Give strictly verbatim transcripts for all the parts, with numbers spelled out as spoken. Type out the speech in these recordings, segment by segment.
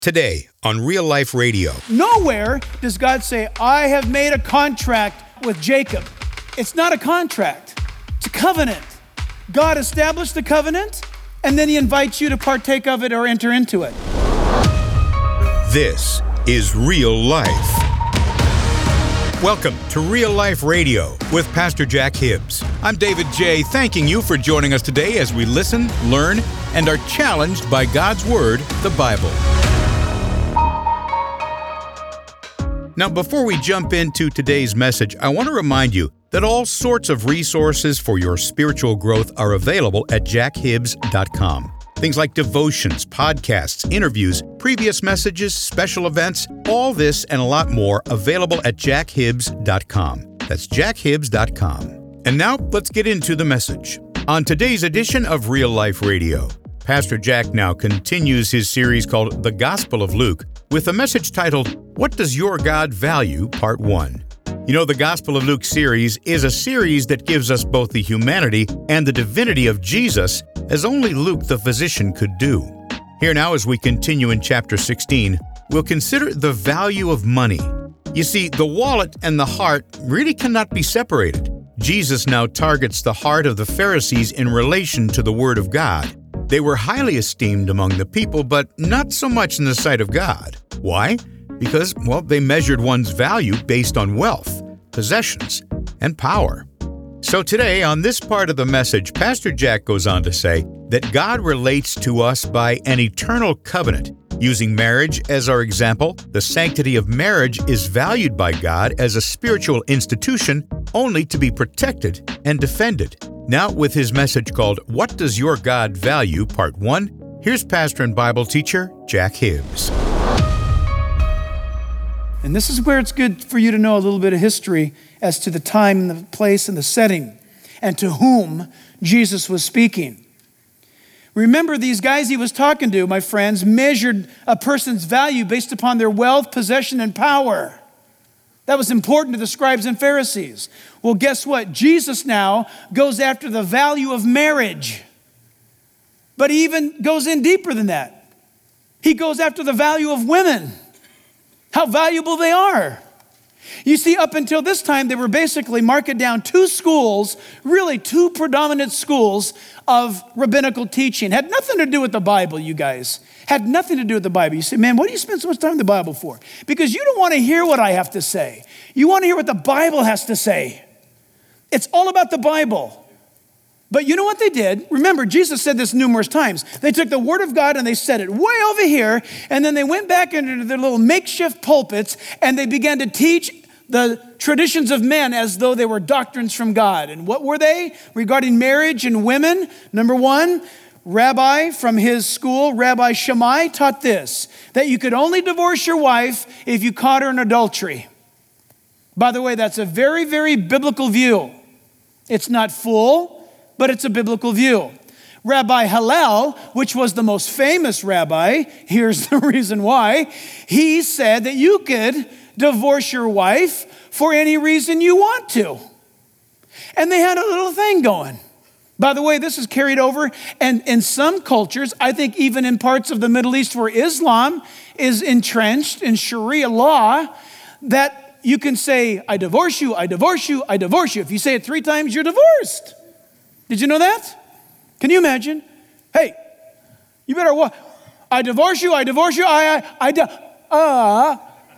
Today on Real Life Radio. Nowhere does God say, I have made a contract with Jacob. It's not a contract. It's a covenant. God established the covenant, and then he invites you to partake of it or enter into it. This is Real Life. Welcome to Real Life Radio with Pastor Jack Hibbs. I'm David J., thanking you for joining us today as we listen, learn, and are challenged by God's Word, the Bible. Now, before we jump into today's message, I want to remind you that all sorts of resources for your spiritual growth are available at jack hibbs dot com. Things like devotions, podcasts, interviews, previous messages, special events, all this and a lot more available at jack hibbs dot com. That's jack hibbs dot com. And now, let's get into the message. On today's edition of Real Life Radio, Pastor Jack now continues his series called The Gospel of Luke with a message titled, What Does Your God Value? Part one. You know, the Gospel of Luke series is a series that gives us both the humanity and the divinity of Jesus as only Luke the physician could do. Here now, as we continue in chapter sixteen, we'll consider the value of money. You see, the wallet and the heart really cannot be separated. Jesus now targets the heart of the Pharisees in relation to the Word of God. They were highly esteemed among the people, but not so much in the sight of God. Why? Because, well, they measured one's value based on wealth, possessions, and power. So today, on this part of the message, Pastor Jack goes on to say that God relates to us by an eternal covenant. Using marriage as our example, the sanctity of marriage is valued by God as a spiritual institution only to be protected and defended. Now, with his message called, What Does Your God Value? Part one, here's pastor and Bible teacher, Jack Hibbs. And this is where it's good for you to know a little bit of history as to the time and the place and the setting and to whom Jesus was speaking. Remember, these guys he was talking to, my friends, measured a person's value based upon their wealth, possession, and power. That was important to the scribes and Pharisees. Well, guess what? Jesus now goes after the value of marriage. But he even goes in deeper than that. He goes after the value of women, how valuable they are. You see, up until this time, they were basically marking down two schools, really two predominant schools of rabbinical teaching. Had nothing to do with the Bible, you guys. Had nothing to do with the Bible. You say, man, what do you spend so much time in the Bible for? Because you don't want to hear what I have to say. You want to hear what the Bible has to say. It's all about the Bible. But you know what they did? Remember, Jesus said this numerous times. They took the Word of God and they set it way over here, and then they went back into their little makeshift pulpits and they began to teach the traditions of men as though they were doctrines from God. And what were they regarding marriage and women? Number one, Rabbi from his school, Rabbi Shammai, taught this, that you could only divorce your wife if you caught her in adultery. By the way, that's a very, very biblical view. It's not full, but it's a biblical view. Rabbi Hillel, which was the most famous rabbi, here's the reason why, he said that you could divorce your wife for any reason you want to. And they had a little thing going. By the way, this is carried over, and in some cultures, I think even in parts of the Middle East where Islam is entrenched in Sharia law, that you can say, I divorce you, I divorce you, I divorce you. If you say it three times, you're divorced. Did you know that? Can you imagine? Hey, you better what? I divorce you, I divorce you, I, I, I, di- uh,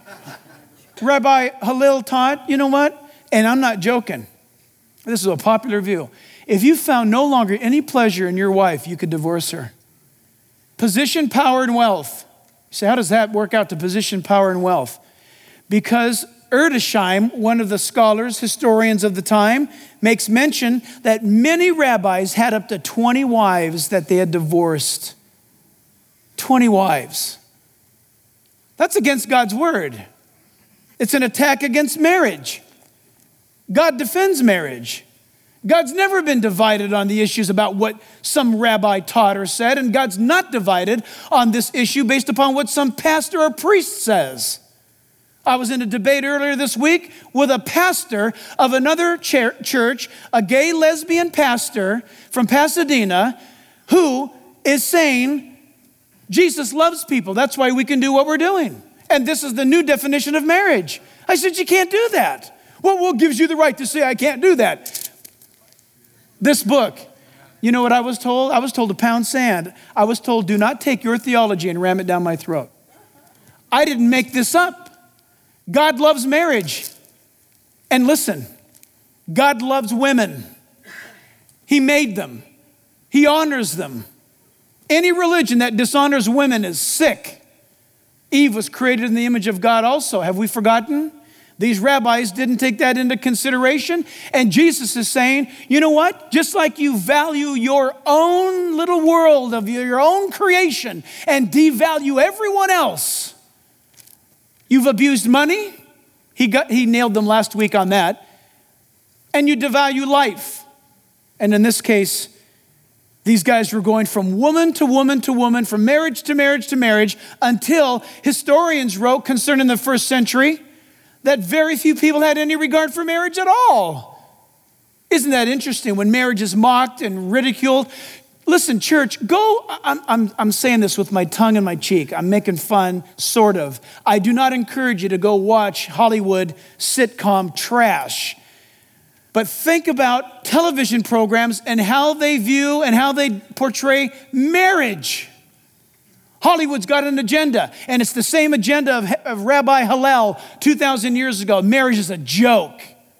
Rabbi Hillel taught, you know what? And I'm not joking. This is a popular view. If you found no longer any pleasure in your wife, you could divorce her. Position, power, and wealth. You say, how does that work out to position, power, and wealth? Because Erdesheim, one of the scholars, historians of the time, makes mention that many rabbis had up to twenty wives that they had divorced. twenty wives. That's against God's word. It's an attack against marriage. God defends marriage. God's never been divided on the issues about what some rabbi taught or said, and God's not divided on this issue based upon what some pastor or priest says. I was in a debate earlier this week with a pastor of another church, a gay lesbian pastor from Pasadena, who is saying Jesus loves people. That's why we can do what we're doing. And this is the new definition of marriage. I said, you can't do that. Well, what gives you the right to say I can't do that? This book. You know what I was told? I was told to pound sand. I was told, do not take your theology and ram it down my throat. I didn't make this up. God loves marriage. And listen, God loves women. He made them. He honors them. Any religion that dishonors women is sick. Eve was created in the image of God also. Have we forgotten? These rabbis didn't take that into consideration. And Jesus is saying, you know what? Just like you value your own little world of your own creation and devalue everyone else. You've abused money. He got, he nailed them last week on that. And you devalue life. And in this case, these guys were going from woman to woman to woman, from marriage to marriage to marriage, until historians wrote concerning the first century that very few people had any regard for marriage at all. Isn't that interesting when marriage is mocked and ridiculed? Listen, church, go, I'm, I'm, I'm saying this with my tongue in my cheek. I'm making fun, sort of. I do not encourage you to go watch Hollywood sitcom trash. But think about television programs and how they view and how they portray marriage. Hollywood's got an agenda, and it's the same agenda of, of Rabbi Hillel two thousand years ago. Marriage is a joke.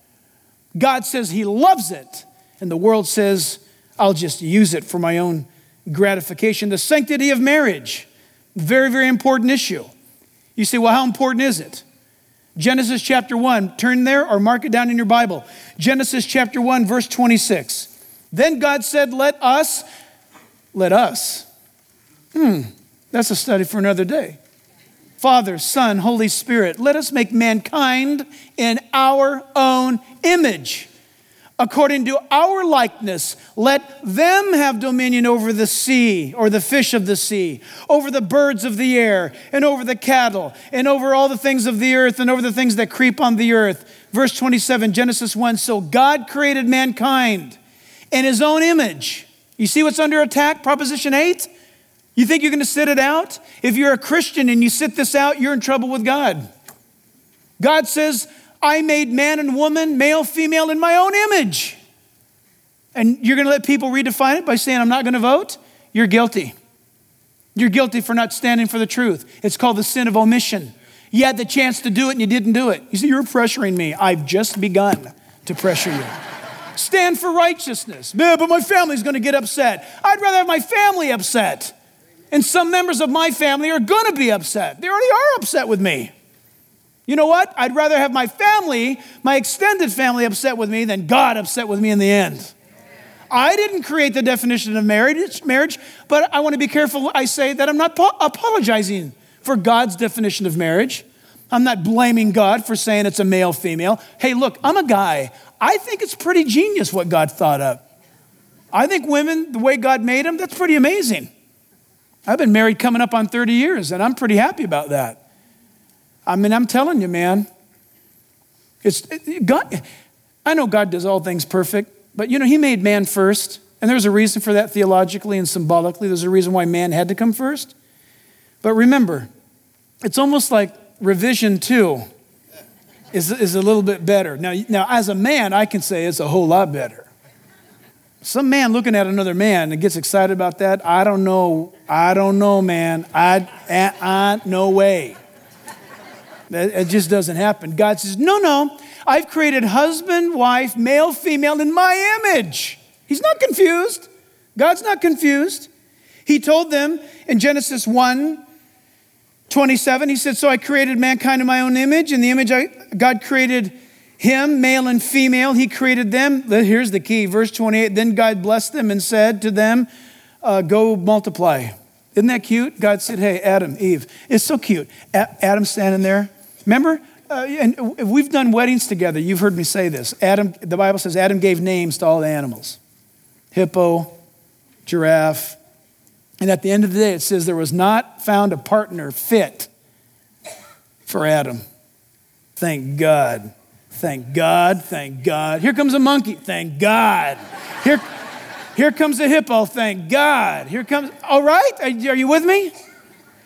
God says he loves it, and the world says, I'll just use it for my own gratification. The sanctity of marriage, very, very important issue. You say, well, how important is it? Genesis chapter one, turn there or mark it down in your Bible. Genesis chapter one, verse twenty-six. Then God said, let us, let us. Hmm, that's a study for another day. Father, Son, Holy Spirit, let us make mankind in our own image. According to our likeness, let them have dominion over the sea or the fish of the sea, over the birds of the air, and over the cattle, and over all the things of the earth, and over the things that creep on the earth. Verse twenty-seven, Genesis one, so God created mankind in his own image. You see what's under attack, Proposition eight? You think you're going to sit it out? If you're a Christian and you sit this out, you're in trouble with God. God says, I made man and woman, male, female, in my own image. And you're going to let people redefine it by saying, I'm not going to vote? You're guilty. You're guilty for not standing for the truth. It's called the sin of omission. You had the chance to do it and you didn't do it. You see, you're pressuring me. I've just begun to pressure you. Stand for righteousness. Yeah, but my family's going to get upset. I'd rather have my family upset. And some members of my family are going to be upset. They already are upset with me. You know what? I'd rather have my family, my extended family upset with me than God upset with me in the end. I didn't create the definition of marriage, marriage, but I want to be careful I say that I'm not po- apologizing for God's definition of marriage. I'm not blaming God for saying it's a male-female. Hey, look, I'm a guy. I think it's pretty genius what God thought up. I think women, the way God made them, that's pretty amazing. I've been married coming up on thirty years, and I'm pretty happy about that. I mean, I'm telling you, man, it's it, God. I know God does all things perfect, but you know, he made man first, and there's a reason for that theologically and symbolically. There's a reason why man had to come first. But remember, it's almost like revision two is, is a little bit better. Now, now, as a man, I can say it's a whole lot better. Some man looking at another man and gets excited about that, I don't know. I don't know, man. I, I, I no way. It just doesn't happen. God says, no, no, I've created husband, wife, male, female in my image. He's not confused. God's not confused. He told them in Genesis one twenty-seven, he said, so I created mankind in my own image. In the image I, God created him, male and female. He created them. Here's the key, verse twenty-eight. Then God blessed them and said to them, uh, go multiply. Isn't that cute? God said, hey, Adam, Eve. It's so cute. A- Adam standing there. Remember, uh, and we've done weddings together. You've heard me say this. Adam, the Bible says Adam gave names to all the animals. Hippo, giraffe. And at the end of the day, it says there was not found a partner fit for Adam. Thank God. Thank God. Thank God. Here comes a monkey. Thank God. Here, here comes a hippo. Thank God. Here comes, all right? Are, are you with me?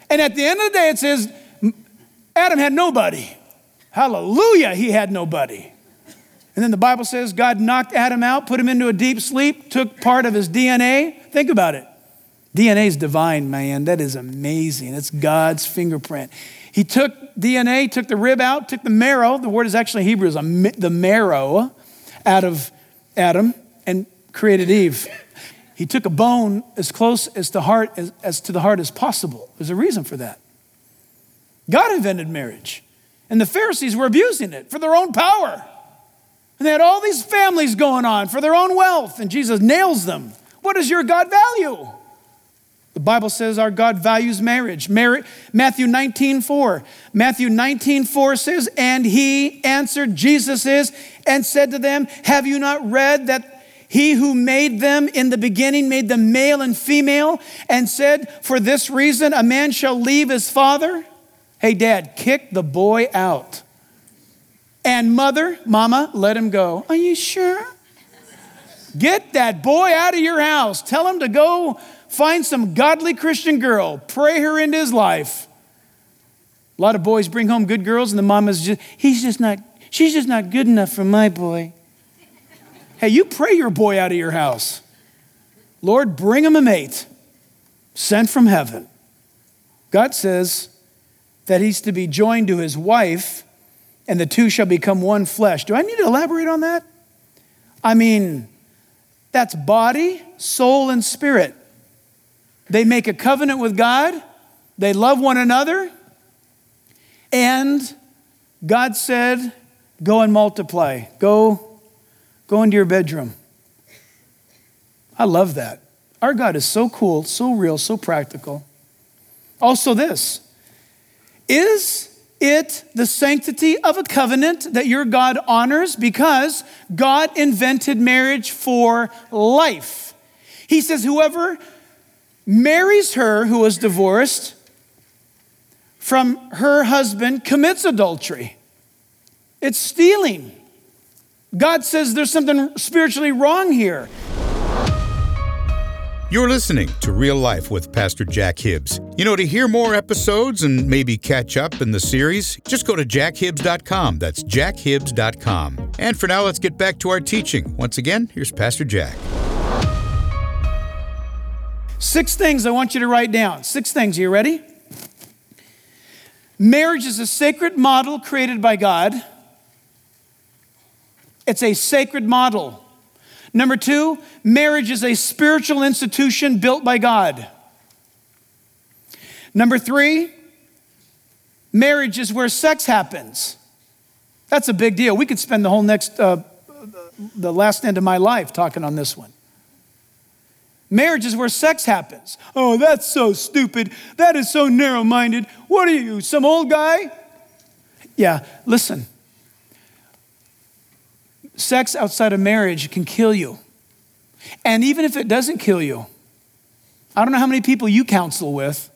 And at the end of the day, it says, Adam had nobody. Hallelujah, he had nobody. And then the Bible says God knocked Adam out, put him into a deep sleep, took part of his D N A. Think about it. D N A is divine, man. That is amazing. It's God's fingerprint. He took D N A, took the rib out, took the marrow. The word is actually Hebrew, is the marrow out of Adam and created Eve. He took a bone as close as the heart as, as to the heart as possible. There's a reason for that. God invented marriage, and the Pharisees were abusing it for their own power. And they had all these families going on for their own wealth, and Jesus nails them. What does your God value? The Bible says our God values marriage. Mar- Matthew nineteen four. Matthew nineteen four says, and he answered, Jesus is, and said to them, have you not read that he who made them in the beginning made them male and female, and said, for this reason a man shall leave his father? Hey, Dad, kick the boy out. And mother, mama, let him go. Are you sure? Get that boy out of your house. Tell him to go find some godly Christian girl. Pray her into his life. A lot of boys bring home good girls, and the mama's just, he's just not, she's just not good enough for my boy. Hey, you pray your boy out of your house. Lord, bring him a mate sent from heaven. God says that he's to be joined to his wife, and the two shall become one flesh. Do I need to elaborate on that? I mean, that's body, soul, and spirit. They make a covenant with God. They love one another. And God said, go and multiply. Go, go into your bedroom. I love that. Our God is so cool, so real, so practical. Also this, is it the sanctity of a covenant that your God honors? Because God invented marriage for life. He says, whoever marries her who is divorced from her husband commits adultery. It's stealing. God says there's something spiritually wrong here. You're listening to Real Life with Pastor Jack Hibbs. You know, to hear more episodes and maybe catch up in the series, just go to jack hibbs dot com. That's jack hibbs dot com. And for now, let's get back to our teaching. Once again, here's Pastor Jack. Six things I want you to write down. Six things. Are you ready? Marriage is a sacred model created by God. It's a sacred model. Number two, marriage is a spiritual institution built by God. Number three, marriage is where sex happens. That's a big deal. We could spend the whole next, uh, the last end of my life talking on this one. Marriage is where sex happens. Oh, that's so stupid. That is so narrow-minded. What are you, some old guy? Yeah, listen. Sex outside of marriage can kill you. And even if it doesn't kill you, I don't know how many people you counsel with,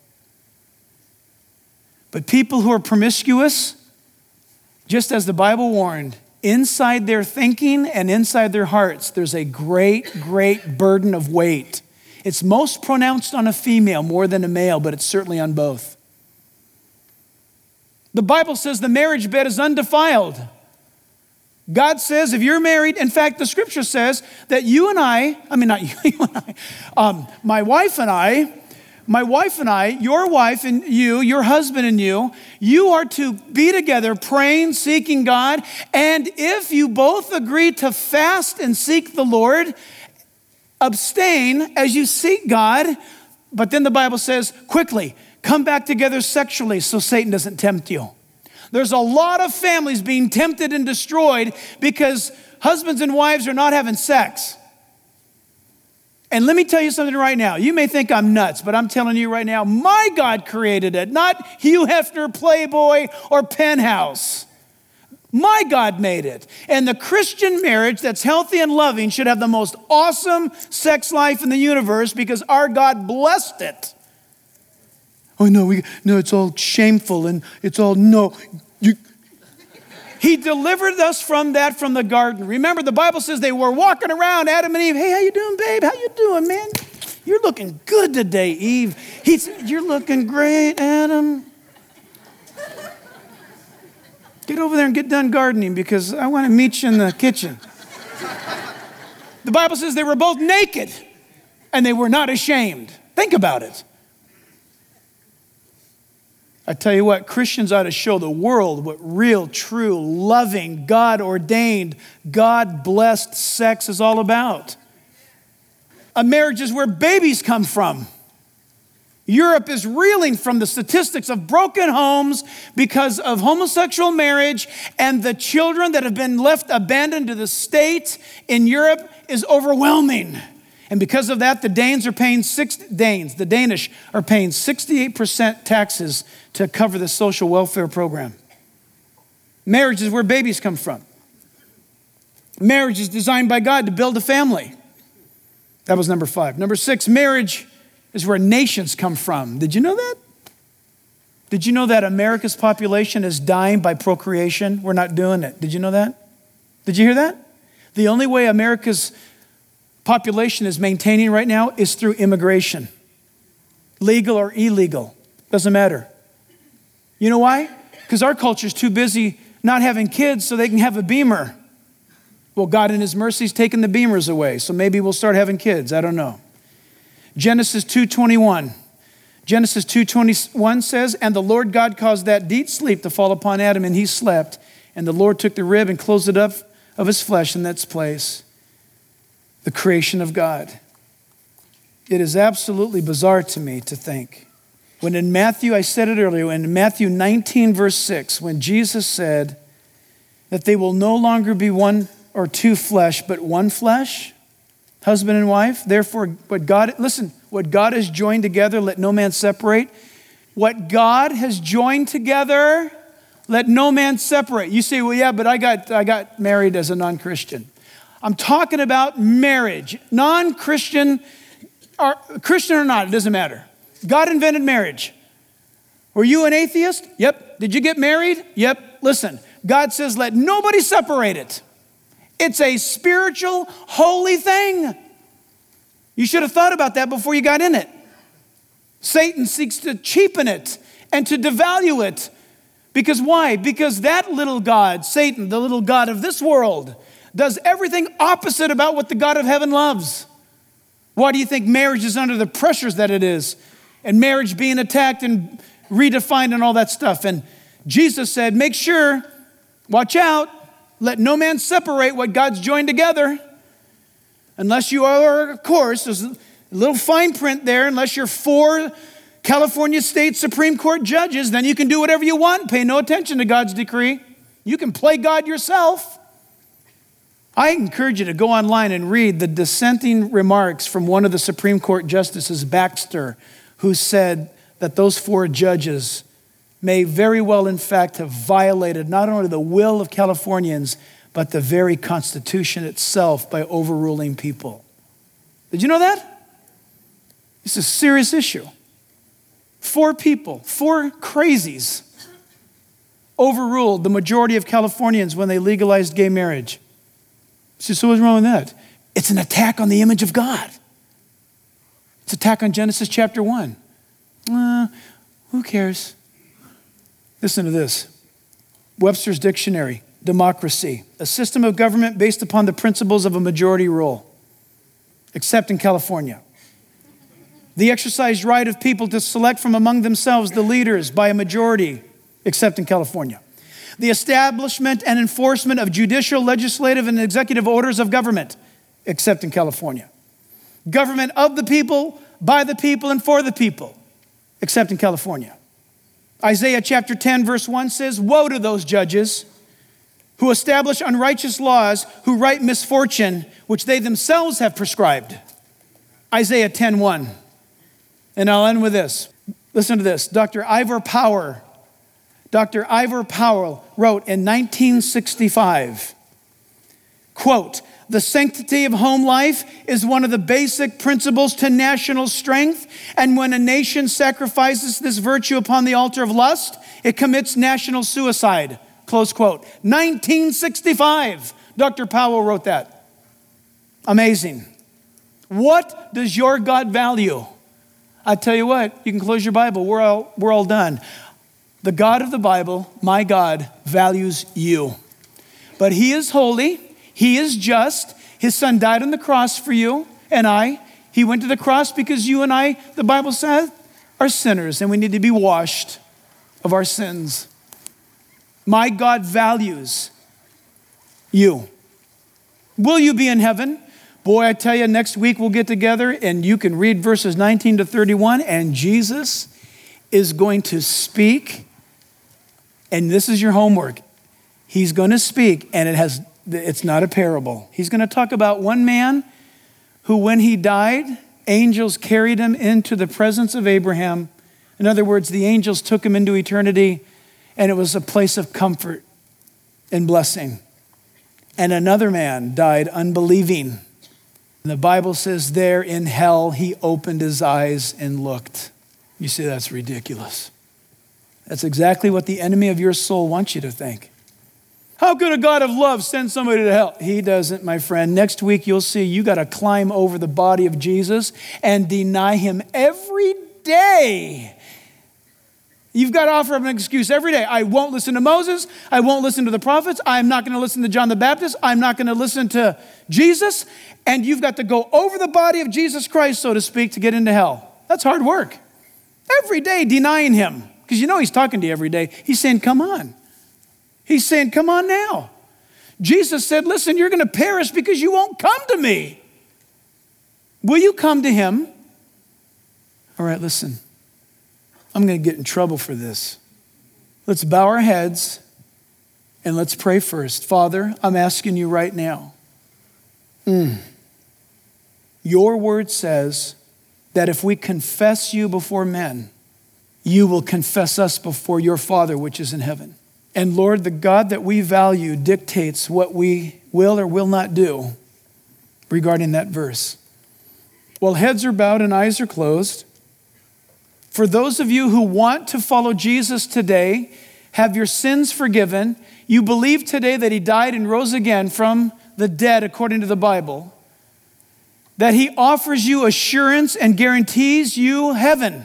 but people who are promiscuous, just as the Bible warned, inside their thinking and inside their hearts, there's a great, great burden of weight. It's most pronounced on a female more than a male, but it's certainly on both. The Bible says the marriage bed is undefiled. God says if you're married, in fact, the scripture says that you and I, I mean, not you, you and I, um, my wife and I, my wife and I, your wife and you, your husband and you, you are to be together praying, seeking God. And if you both agree to fast and seek the Lord, abstain as you seek God. But then the Bible says, quickly, come back together sexually so Satan doesn't tempt you. There's a lot of families being tempted and destroyed because husbands and wives are not having sex. And let me tell you something right now. You may think I'm nuts, but I'm telling you right now, my God created it, not Hugh Hefner, Playboy, or Penthouse. My God made it. And the Christian marriage that's healthy and loving should have the most awesome sex life in the universe because our God blessed it. Oh, no, we, no, it's all shameful and it's all, no. You. He delivered us from that from the garden. Remember, the Bible says they were walking around, Adam and Eve. Hey, how you doing, babe? How you doing, man? You're looking good today, Eve. He's, you're looking great, Adam. Get over there and get done gardening because I want to meet you in the kitchen. The Bible says they were both naked and they were not ashamed. Think about it. I tell you what, Christians ought to show the world what real, true, loving, God-ordained, God-blessed sex is all about. A marriage is where babies come from. Europe is reeling from the statistics of broken homes because of homosexual marriage, and the children that have been left abandoned to the state in Europe is overwhelming. And because of that, the Danes are paying six Danes, the Danish are paying sixty-eight percent taxes to cover the social welfare program. Marriage is where babies come from. Marriage is designed by God to build a family. That was number five. Number six, marriage is where nations come from. Did you know that? Did you know that America's population is dying by procreation? We're not doing it. Did you know that? Did you hear that? The only way America's population is maintaining right now is through immigration. Legal or illegal, doesn't matter. You know why? Because our culture is too busy not having kids so they can have a Beamer. Well, God in his mercy is taking the Beamers away, so maybe we'll start having kids. I don't know. Genesis two twenty-one. Genesis two twenty-one says, and the Lord God caused that deep sleep to fall upon Adam, and he slept. And the Lord took the rib and closed it up of his flesh in its place. The creation of God. It is absolutely bizarre to me to think. When in Matthew, I said it earlier, in Matthew nineteen, verse six, when Jesus said that they will no longer be one or two flesh, but one flesh, husband and wife. Therefore, what God, listen, what God has joined together, let no man separate. What God has joined together, let no man separate. You say, well, yeah, but I got, I got married as a non-Christian. I'm talking about marriage. Non-Christian, or Christian or not, it doesn't matter. God invented marriage. Were you an atheist? Yep. Did you get married? Yep. Listen, God says, let nobody separate it. It's a spiritual, holy thing. You should have thought about that before you got in it. Satan seeks to cheapen it and to devalue it. Because why? Because that little God, Satan, the little God of this world, does everything opposite about what the God of heaven loves. Why do you think marriage is under the pressures that it is? And marriage being attacked and redefined and all that stuff. And Jesus said, make sure, watch out, let no man separate what God's joined together. Unless you are, of course, there's a little fine print there, unless you're for California State Supreme Court judges, then you can do whatever you want, pay no attention to God's decree. You can play God yourself. I encourage you to go online and read the dissenting remarks from one of the Supreme Court justices, Baxter, who said that those four judges may very well, in fact, have violated not only the will of Californians, but the very Constitution itself by overruling people. Did you know that? This is a serious issue. Four people, four crazies, overruled the majority of Californians when they legalized gay marriage. So, so what's wrong with that? It's an attack on the image of God. It's an attack on Genesis chapter one. Uh, who cares? Listen to this. Webster's Dictionary, democracy, a system of government based upon the principles of a majority rule, except in California. The exercised right of people to select from among themselves the leaders by a majority, except in California. The establishment and enforcement of judicial, legislative, and executive orders of government, except in California. Government of the people, by the people, and for the people, except in California. Isaiah chapter ten, verse one says, woe to those judges who establish unrighteous laws, who write misfortune, which they themselves have prescribed. Isaiah ten one. And I'll end with this. Listen to this. Doctor Ivor Power, Doctor Ivor Powell wrote in nineteen sixty-five, quote, the sanctity of home life is one of the basic principles to national strength. And when a nation sacrifices this virtue upon the altar of lust, it commits national suicide, close quote. nineteen sixty-five, Doctor Powell wrote that. Amazing. What does your God value? I tell you what, you can close your Bible. We're all, we're all done. The God of the Bible, my God, values you. But he is holy. He is just. His son died on the cross for you and I. He went to the cross because you and I, the Bible says, are sinners and we need to be washed of our sins. My God values you. Will you be in heaven? Boy, I tell you, next week we'll get together and you can read verses nineteen to thirty-one, and Jesus is going to speak. And this is your homework. He's going to speak, and it has, it's not a parable. He's going to talk about one man who, when he died, angels carried him into the presence of Abraham. In other words, the angels took him into eternity, and it was a place of comfort and blessing. And another man died unbelieving. And the Bible says there in hell, he opened his eyes and looked. You say that's ridiculous. That's exactly what the enemy of your soul wants you to think. How could a God of love send somebody to hell? He doesn't, my friend. Next week, you'll see you got to climb over the body of Jesus and deny him every day. You've got to offer up an excuse every day. I won't listen to Moses. I won't listen to the prophets. I'm not going to listen to John the Baptist. I'm not going to listen to Jesus. And you've got to go over the body of Jesus Christ, so to speak, to get into hell. That's hard work. Every day denying him. Because you know he's talking to you every day. He's saying, come on. He's saying, come on now. Jesus said, listen, you're going to perish because you won't come to me. Will you come to him? All right, listen. I'm going to get in trouble for this. Let's bow our heads and let's pray first. Father, I'm asking you right now. Mm. Your word says that if we confess you before men, you will confess us before your Father which is in heaven. And Lord, the God that we value dictates what we will or will not do regarding that verse. While heads are bowed and eyes are closed, for those of you who want to follow Jesus today, have your sins forgiven, you believe today that he died and rose again from the dead according to the Bible, that he offers you assurance and guarantees you heaven.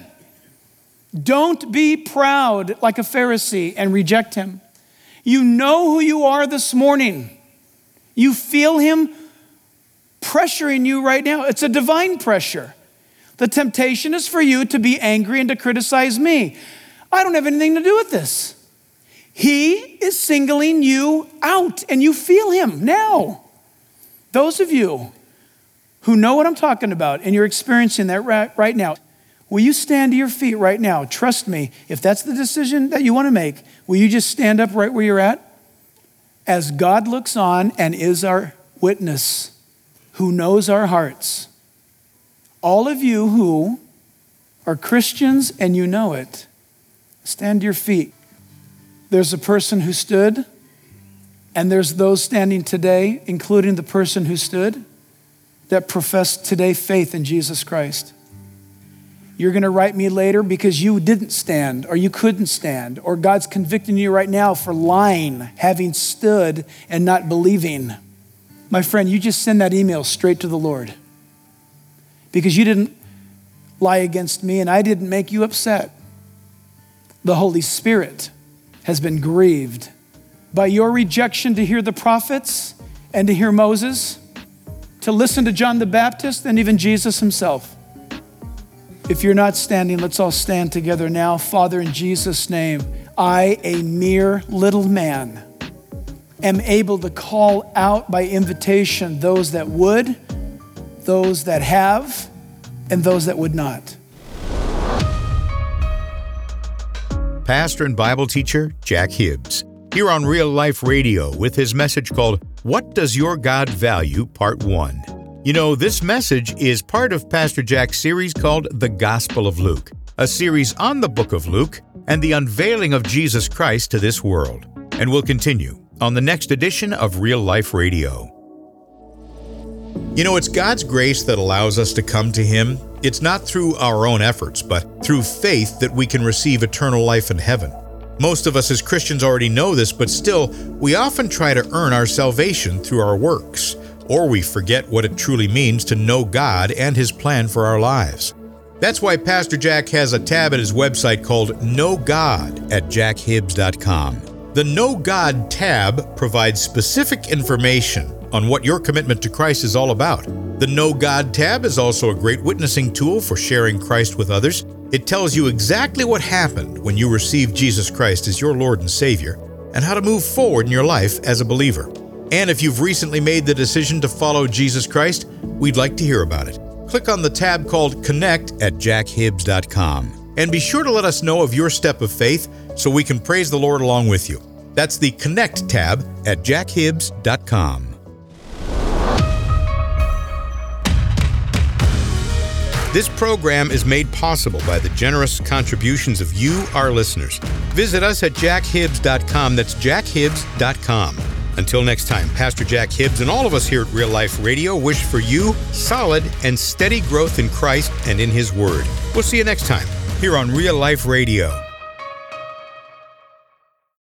Don't be proud like a Pharisee and reject him. You know who you are this morning. You feel him pressuring you right now. It's a divine pressure. The temptation is for you to be angry and to criticize me. I don't have anything to do with this. He is singling you out and you feel him now. Those of you who know what I'm talking about and you're experiencing that right now, will you stand to your feet right now? Trust me, if that's the decision that you want to make, will you just stand up right where you're at? As God looks on and is our witness, who knows our hearts. All of you who are Christians and you know it, stand to your feet. There's a person who stood, and there's those standing today, including the person who stood, that professed today faith in Jesus Christ. You're going to write me later because you didn't stand or you couldn't stand, or God's convicting you right now for lying, having stood and not believing. My friend, you just send that email straight to the Lord because you didn't lie against me and I didn't make you upset. The Holy Spirit has been grieved by your rejection to hear the prophets and to hear Moses, to listen to John the Baptist and even Jesus himself. If you're not standing, let's all stand together now. Father, in Jesus' name, I, a mere little man, am able to call out by invitation those that would, those that have, and those that would not. Pastor and Bible teacher Jack Hibbs, here on Real Life Radio with his message called, What Does Your God Value? Part one. You know, this message is part of Pastor Jack's series called The Gospel of Luke, a series on the book of Luke and the unveiling of Jesus Christ to this world. And we'll continue on the next edition of Real Life Radio. You know, it's God's grace that allows us to come to Him. It's not through our own efforts, but through faith that we can receive eternal life in heaven. Most of us as Christians already know this, but still, we often try to earn our salvation through our works, or we forget what it truly means to know God and His plan for our lives. That's why Pastor Jack has a tab at his website called Know God at jack hibbs dot com. The Know God tab provides specific information on what your commitment to Christ is all about. The Know God tab is also a great witnessing tool for sharing Christ with others. It tells you exactly what happened when you received Jesus Christ as your Lord and Savior, and how to move forward in your life as a believer. And if you've recently made the decision to follow Jesus Christ, we'd like to hear about it. Click on the tab called Connect at jack hibbs dot com. And be sure to let us know of your step of faith so we can praise the Lord along with you. That's the Connect tab at jack hibbs dot com. This program is made possible by the generous contributions of you, our listeners. Visit us at jack hibbs dot com. That's jack hibbs dot com. Until next time, Pastor Jack Hibbs and all of us here at Real Life Radio wish for you solid and steady growth in Christ and in His Word. We'll see you next time here on Real Life Radio.